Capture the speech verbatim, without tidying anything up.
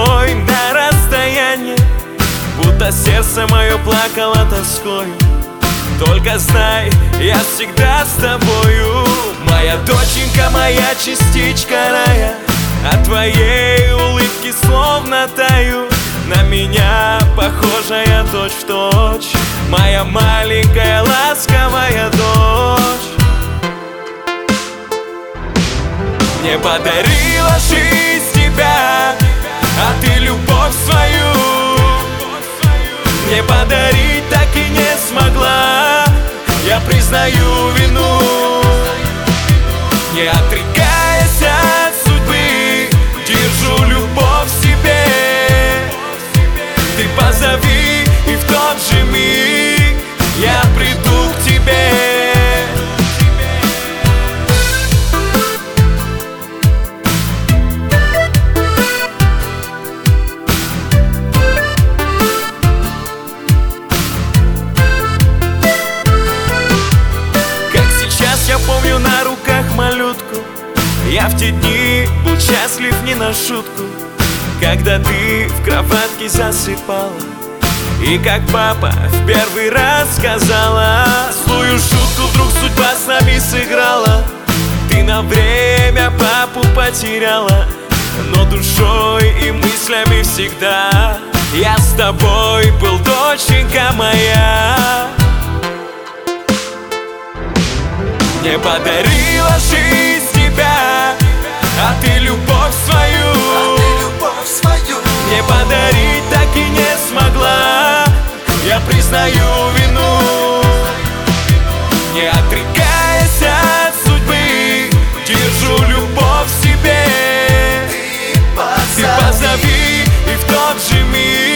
тобой на расстоянии, будто сердце мое плакало тоской. Только знай, я всегда с тобою. Моя доченька, моя частичка рая, от твоей улыбки словно таю. На меня похожая точь-в-точь, моя маленькая ласковая дочь. Мне подарила жизнь тебя, а ты любовь свою мне подарить так и не смогла. Я признаю вину, не отрекаясь от судьбы, держу любовь в себе. Ты позови, и в тот же миг я приду к тебе. Я помню на руках малютку, я в те дни был счастлив не на шутку. Когда ты в кроватке засыпала, и как папа в первый раз сказала: злую шутку вдруг судьба с нами сыграла. Ты на время папу потеряла, но душой и мыслями всегда я с тобой был, доченька моя. Мне подарила жизнь тебя, а ты любовь свою, а ты любовь свою мне подарить так и не смогла. Я признаю вину, не отрекаясь от судьбы, держу любовь в себе. Ты позови, и в тот же миг